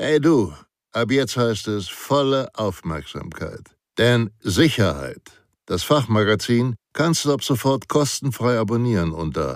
Hey du, ab jetzt heißt es volle Aufmerksamkeit. Denn Sicherheit, das Fachmagazin, kannst du ab sofort kostenfrei abonnieren unter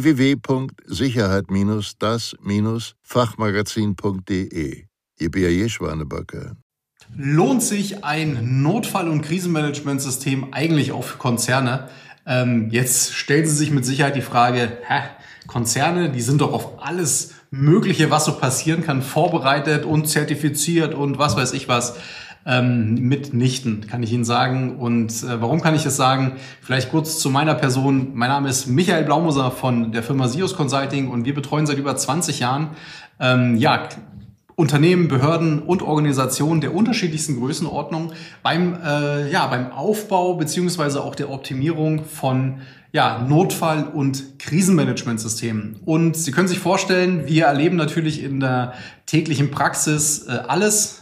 www.sicherheit-das-fachmagazin.de. Ihr B.A.J. Schwanebacke. Lohnt sich ein Notfall- und Krisenmanagementsystem eigentlich auch für Konzerne? Jetzt stellen Sie sich mit Sicherheit die Frage, Konzerne, die sind doch auf alles Mögliche, was so passieren kann, vorbereitet und zertifiziert und was weiß ich was. Mitnichten, kann ich Ihnen sagen. Und warum kann ich das sagen? Vielleicht kurz zu meiner Person. Mein Name ist Michael Blaumoser von der Firma SIOS Consulting und wir betreuen seit über 20 Jahren Unternehmen, Behörden und Organisationen der unterschiedlichsten Größenordnung beim Aufbau beziehungsweise auch der Optimierung von Notfall- und Krisenmanagementsystemen. Und Sie können sich vorstellen, wir erleben natürlich in der täglichen Praxis alles.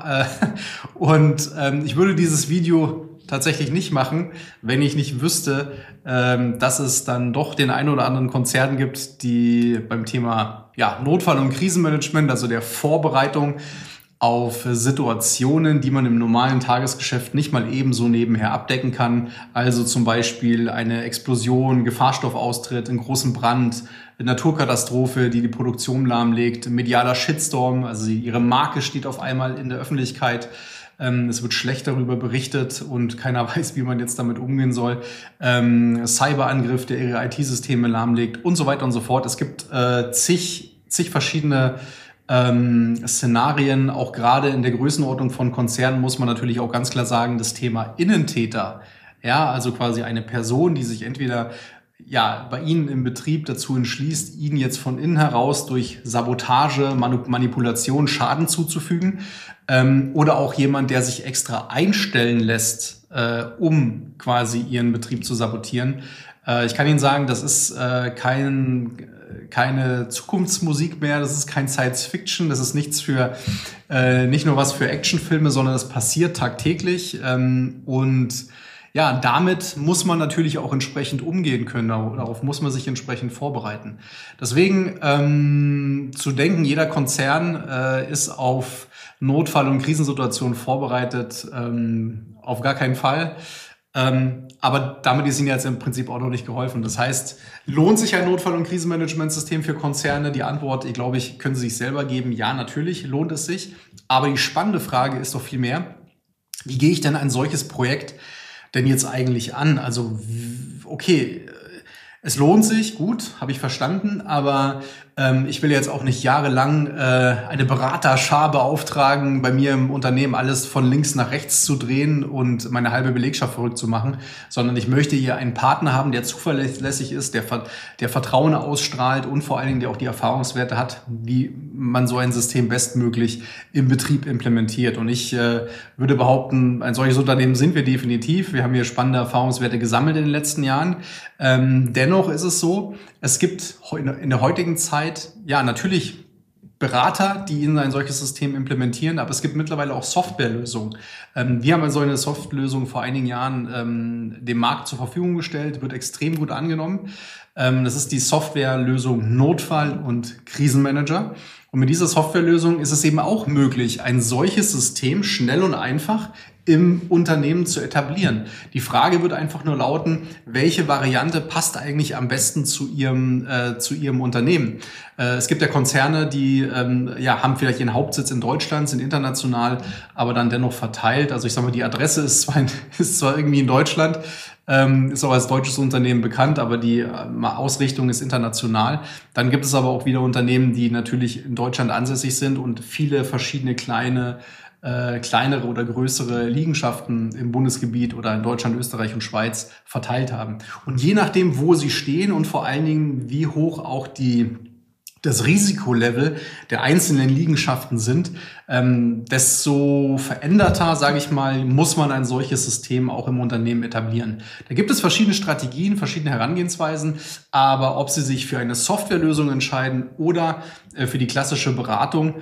Ich würde dieses Video tatsächlich nicht machen, wenn ich nicht wüsste, dass es dann doch den einen oder anderen Konzern gibt, die beim Thema Notfall- und Krisenmanagement, also der Vorbereitung auf Situationen, die man im normalen Tagesgeschäft nicht mal ebenso nebenher abdecken kann. Also zum Beispiel eine Explosion, Gefahrstoffaustritt, einen großen Brand, eine Naturkatastrophe, die die Produktion lahmlegt, medialer Shitstorm, also ihre Marke steht auf einmal in der Öffentlichkeit. Es wird schlecht darüber berichtet und keiner weiß, wie man jetzt damit umgehen soll. Cyberangriff, der ihre IT-Systeme lahmlegt und so weiter und so fort. Es gibt zig verschiedene Szenarien, auch gerade in der Größenordnung von Konzernen muss man natürlich auch ganz klar sagen, das Thema Innentäter, also quasi eine Person, die sich entweder bei Ihnen im Betrieb dazu entschließt, Ihnen jetzt von innen heraus durch Sabotage, Manipulation Schaden zuzufügen, oder auch jemand, der sich extra einstellen lässt, um quasi Ihren Betrieb zu sabotieren. Ich kann Ihnen sagen, das ist keine Zukunftsmusik mehr, das ist kein Science Fiction, das ist nichts für nicht nur was für Actionfilme, sondern das passiert tagtäglich damit muss man natürlich auch entsprechend umgehen können, darauf muss man sich entsprechend vorbereiten. Deswegen zu denken, jeder Konzern ist auf Notfall- und Krisensituationen vorbereitet, auf gar keinen Fall. Aber damit ist Ihnen jetzt im Prinzip auch noch nicht geholfen. Das heißt, lohnt sich ein Notfall- und Krisenmanagementsystem für Konzerne? Die Antwort, können Sie sich selber geben. Ja, natürlich lohnt es sich. Aber die spannende Frage ist doch viel mehr, wie gehe ich denn ein solches Projekt denn jetzt eigentlich an? Also, okay, es lohnt sich, gut, habe ich verstanden, aber ich will jetzt auch nicht jahrelang eine Beraterschar beauftragen, bei mir im Unternehmen alles von links nach rechts zu drehen und meine halbe Belegschaft verrückt zu machen, sondern ich möchte hier einen Partner haben, der zuverlässig ist, der Vertrauen ausstrahlt und vor allen Dingen, der auch die Erfahrungswerte hat, wie man so ein System bestmöglich im Betrieb implementiert. Und ich würde behaupten, ein solches Unternehmen sind wir definitiv. Wir haben hier spannende Erfahrungswerte gesammelt in den letzten Jahren. Dennoch ist es so, es gibt in der heutigen Zeit natürlich Berater, die Ihnen ein solches System implementieren, aber es gibt mittlerweile auch Softwarelösungen. Wir haben so eine Softwarelösung vor einigen Jahren dem Markt zur Verfügung gestellt, wird extrem gut angenommen. Das ist die Softwarelösung Notfall- und Krisenmanager. Und mit dieser Softwarelösung ist es eben auch möglich, ein solches System schnell und einfach im Unternehmen zu etablieren. Die Frage wird einfach nur lauten, welche Variante passt eigentlich am besten zu Ihrem Unternehmen? Es gibt ja Konzerne, die haben vielleicht ihren Hauptsitz in Deutschland, sind international, aber dann dennoch verteilt. Also ich sage mal, die Adresse ist zwar irgendwie in Deutschland, ist auch als deutsches Unternehmen bekannt, aber die Ausrichtung ist international. Dann gibt es aber auch wieder Unternehmen, die natürlich in Deutschland ansässig sind und viele verschiedene kleinere oder größere Liegenschaften im Bundesgebiet oder in Deutschland, Österreich und Schweiz verteilt haben. Und je nachdem, wo sie stehen und vor allen Dingen, wie hoch auch das Risikolevel der einzelnen Liegenschaften sind, desto veränderter, sage ich mal, muss man ein solches System auch im Unternehmen etablieren. Da gibt es verschiedene Strategien, verschiedene Herangehensweisen, aber ob Sie sich für eine Softwarelösung entscheiden oder für die klassische Beratung,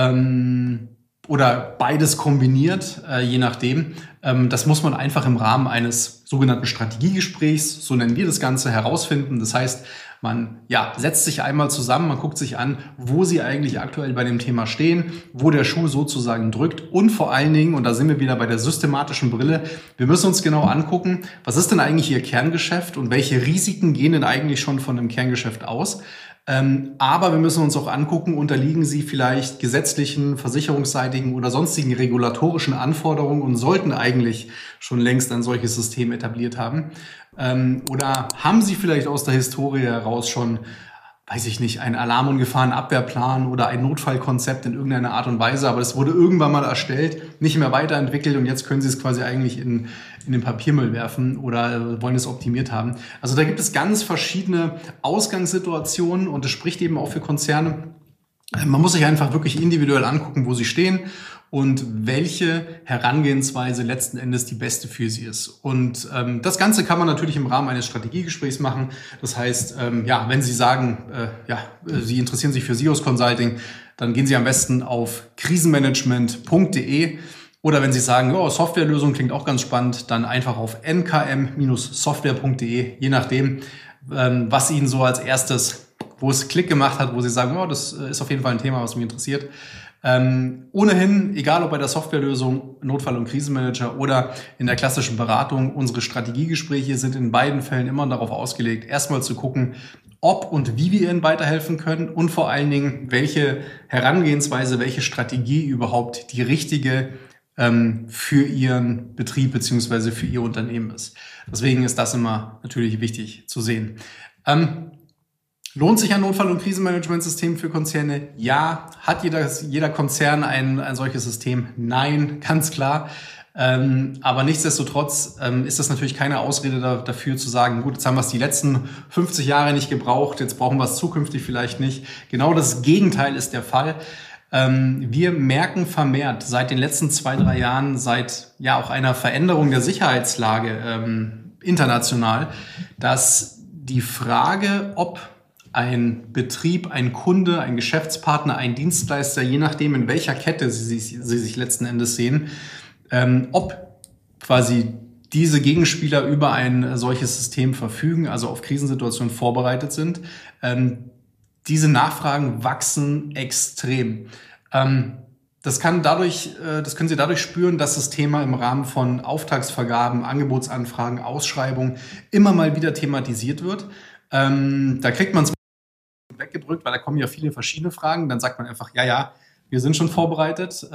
oder beides kombiniert, je nachdem. Das muss man einfach im Rahmen eines sogenannten Strategiegesprächs, so nennen wir das Ganze, herausfinden. Das heißt, Man setzt sich einmal zusammen, man guckt sich an, wo sie eigentlich aktuell bei dem Thema stehen, wo der Schuh sozusagen drückt und vor allen Dingen, und da sind wir wieder bei der systematischen Brille, wir müssen uns genau angucken, was ist denn eigentlich Ihr Kerngeschäft und welche Risiken gehen denn eigentlich schon von dem Kerngeschäft aus. Aber wir müssen uns auch angucken, unterliegen sie vielleicht gesetzlichen, versicherungsseitigen oder sonstigen regulatorischen Anforderungen und sollten eigentlich schon längst ein solches System etabliert haben. Oder haben sie vielleicht aus der Historie heraus schon, weiß ich nicht, einen Alarm- und Gefahrenabwehrplan oder ein Notfallkonzept in irgendeiner Art und Weise, aber es wurde irgendwann mal erstellt, nicht mehr weiterentwickelt und jetzt können sie es quasi eigentlich in den Papiermüll werfen oder wollen es optimiert haben. Also da gibt es ganz verschiedene Ausgangssituationen und das spricht eben auch für Konzerne. Man muss sich einfach wirklich individuell angucken, wo sie stehen und welche Herangehensweise letzten Endes die beste für sie ist. Und das Ganze kann man natürlich im Rahmen eines Strategiegesprächs machen. Das heißt, wenn Sie sagen, Sie interessieren sich für SEOs Consulting, dann gehen Sie am besten auf krisenmanagement.de. Oder wenn Sie sagen, Softwarelösung klingt auch ganz spannend, dann einfach auf nkm-software.de, je nachdem, was Ihnen so als erstes, wo es Klick gemacht hat, wo Sie sagen, das ist auf jeden Fall ein Thema, was mich interessiert. Ohnehin, egal ob bei der Softwarelösung, Notfall- und Krisenmanager oder in der klassischen Beratung, unsere Strategiegespräche sind in beiden Fällen immer darauf ausgelegt, erstmal zu gucken, ob und wie wir Ihnen weiterhelfen können und vor allen Dingen, welche Herangehensweise, welche Strategie überhaupt die richtige für Ihren Betrieb beziehungsweise für Ihr Unternehmen ist. Deswegen ist das immer natürlich wichtig zu sehen. Lohnt sich ein Notfall- und Krisenmanagementsystem für Konzerne? Ja. Hat jeder Konzern ein solches System? Nein, ganz klar. Aber nichtsdestotrotz ist das natürlich keine Ausrede dafür zu sagen, gut, jetzt haben wir es die letzten 50 Jahre nicht gebraucht, jetzt brauchen wir es zukünftig vielleicht nicht. Genau das Gegenteil ist der Fall. Wir merken vermehrt seit den letzten 2-3 Jahren, seit auch einer Veränderung der Sicherheitslage international, dass die Frage, ob ein Betrieb, ein Kunde, ein Geschäftspartner, ein Dienstleister, je nachdem in welcher Kette sie sich letzten Endes sehen, ob quasi diese Gegenspieler über ein solches System verfügen, also auf Krisensituationen vorbereitet sind. Diese Nachfragen wachsen extrem. Das können Sie dadurch spüren, dass das Thema im Rahmen von Auftragsvergaben, Angebotsanfragen, Ausschreibungen immer mal wieder thematisiert wird. Da kriegt man es weggedrückt, weil da kommen ja viele verschiedene Fragen. Dann sagt man einfach, wir sind schon vorbereitet.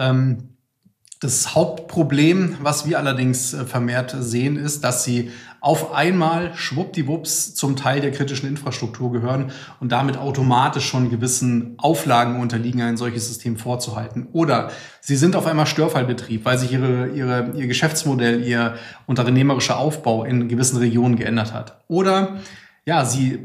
Das Hauptproblem, was wir allerdings vermehrt sehen, ist, dass sie auf einmal schwuppdiwupps zum Teil der kritischen Infrastruktur gehören und damit automatisch schon gewissen Auflagen unterliegen, ein solches System vorzuhalten. Oder sie sind auf einmal Störfallbetrieb, weil sich ihr Geschäftsmodell, ihr unternehmerischer Aufbau in gewissen Regionen geändert hat. Oder sie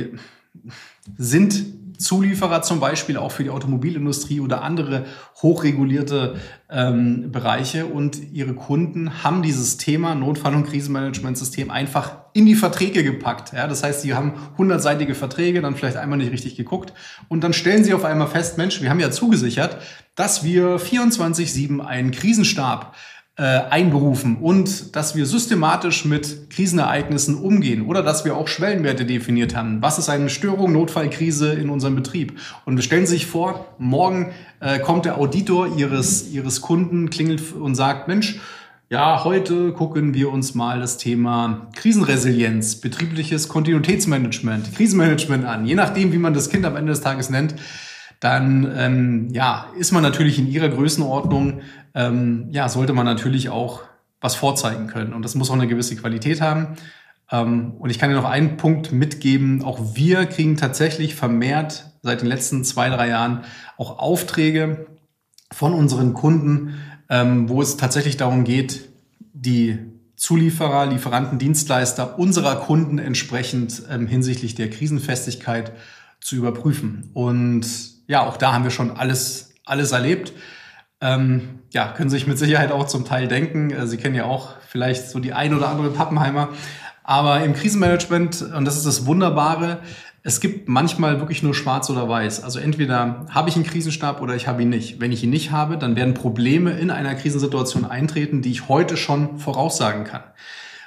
sind Zulieferer zum Beispiel auch für die Automobilindustrie oder andere hochregulierte Bereiche und ihre Kunden haben dieses Thema Notfall- und Krisenmanagementsystem einfach in die Verträge gepackt. Ja, das heißt, sie haben 100-seitige Verträge, dann vielleicht einmal nicht richtig geguckt und dann stellen sie auf einmal fest, Mensch, wir haben ja zugesichert, dass wir 24/7 einen Krisenstab einberufen und dass wir systematisch mit Krisenereignissen umgehen oder dass wir auch Schwellenwerte definiert haben. Was ist eine Störung, Notfallkrise in unserem Betrieb? Und stellen Sie sich vor, morgen kommt der Auditor Ihres Kunden, klingelt und sagt, Mensch, heute gucken wir uns mal das Thema Krisenresilienz, betriebliches Kontinuitätsmanagement, Krisenmanagement an. Je nachdem, wie man das Kind am Ende des Tages nennt, dann ist man natürlich in Ihrer Größenordnung, sollte man natürlich auch was vorzeigen können. Und das muss auch eine gewisse Qualität haben. Und ich kann Ihnen noch einen Punkt mitgeben. Auch wir kriegen tatsächlich vermehrt seit den letzten 2-3 Jahren auch Aufträge von unseren Kunden, wo es tatsächlich darum geht, die Zulieferer, Lieferanten, Dienstleister unserer Kunden entsprechend hinsichtlich der Krisenfestigkeit zu überprüfen. Und auch da haben wir schon alles erlebt. Können sich mit Sicherheit auch zum Teil denken. Sie kennen ja auch vielleicht so die ein oder andere Pappenheimer. Aber im Krisenmanagement, und das ist das Wunderbare, es gibt manchmal wirklich nur schwarz oder weiß. Also entweder habe ich einen Krisenstab oder ich habe ihn nicht. Wenn ich ihn nicht habe, dann werden Probleme in einer Krisensituation eintreten, die ich heute schon voraussagen kann.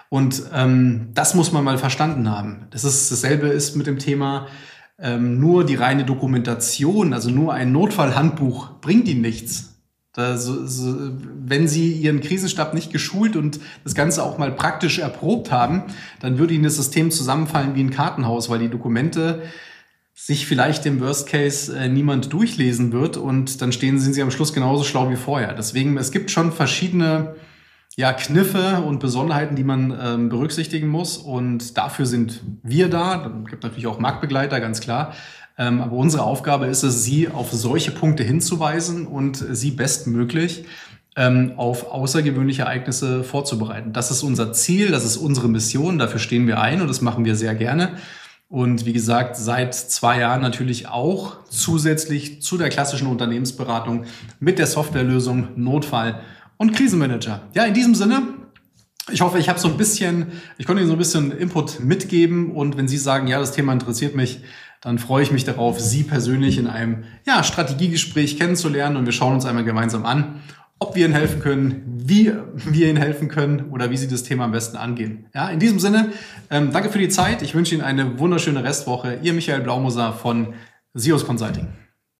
Und das muss man mal verstanden haben. Dasselbe ist mit dem Thema, nur die reine Dokumentation, also nur ein Notfallhandbuch bringt Ihnen nichts. Wenn Sie Ihren Krisenstab nicht geschult und das Ganze auch mal praktisch erprobt haben, dann würde Ihnen das System zusammenfallen wie ein Kartenhaus, weil die Dokumente sich vielleicht im Worst Case niemand durchlesen wird und dann sind Sie am Schluss genauso schlau wie vorher. Deswegen, es gibt schon verschiedene Kniffe und Besonderheiten, die man berücksichtigen muss, und dafür sind wir da. Es gibt natürlich auch Marktbegleiter, ganz klar. Aber unsere Aufgabe ist es, Sie auf solche Punkte hinzuweisen und Sie bestmöglich auf außergewöhnliche Ereignisse vorzubereiten. Das ist unser Ziel, das ist unsere Mission, dafür stehen wir ein und das machen wir sehr gerne. Und wie gesagt, seit 2 Jahren natürlich auch zusätzlich zu der klassischen Unternehmensberatung mit der Softwarelösung Notfall- und Krisenmanager. Ja, in diesem Sinne, ich hoffe, ich konnte Ihnen so ein bisschen Input mitgeben, und wenn Sie sagen, ja, das Thema interessiert mich, dann freue ich mich darauf, Sie persönlich in einem Strategiegespräch kennenzulernen, und wir schauen uns einmal gemeinsam an, ob wir Ihnen helfen können, wie wir Ihnen helfen können oder wie Sie das Thema am besten angehen. Ja, in diesem Sinne, danke für die Zeit. Ich wünsche Ihnen eine wunderschöne Restwoche. Ihr Michael Blaumoser von SIOS Consulting.